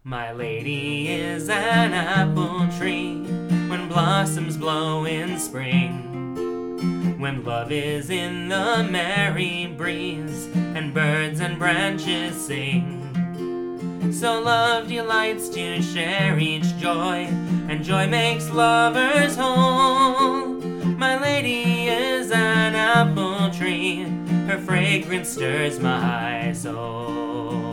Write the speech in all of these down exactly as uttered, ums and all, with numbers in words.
My lady is an apple tree when blossoms blow in spring, when love is in the merry breeze and birds and branches sing. So love delights to share each joy, and joy makes lovers whole. My lady is an apple tree, her fragrance stirs my soul.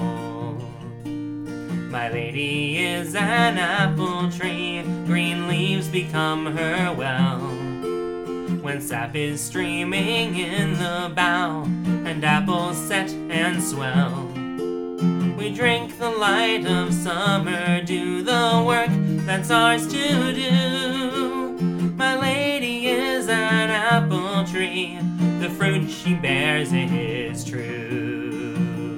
My lady is an apple tree, green leaves become her well, when sap is streaming in the bough and apples set and swell. We drink the light of summer, do the work that's ours to do. My lady is an apple tree, the fruit she bears is true.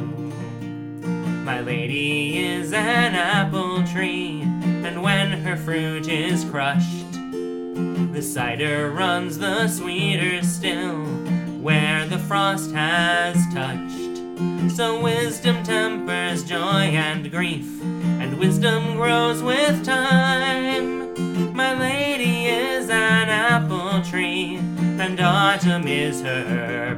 My lady is an apple tree, and when her fruit is crushed, the cider runs the sweeter still where the frost has touched. So wisdom tempers joy and grief, and wisdom grows with time. My lady is an apple tree, and autumn is her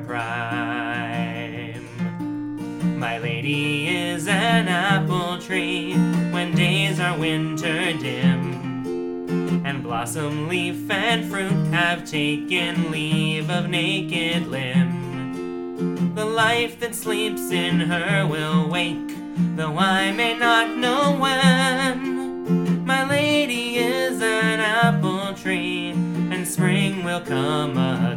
prime. My lady is an apple tree when days are winter dim, and blossom, leaf, and fruit have taken leave of naked limb. The life that sleeps in her will wake, though I may not know when. My lady is an apple tree, and spring will come again.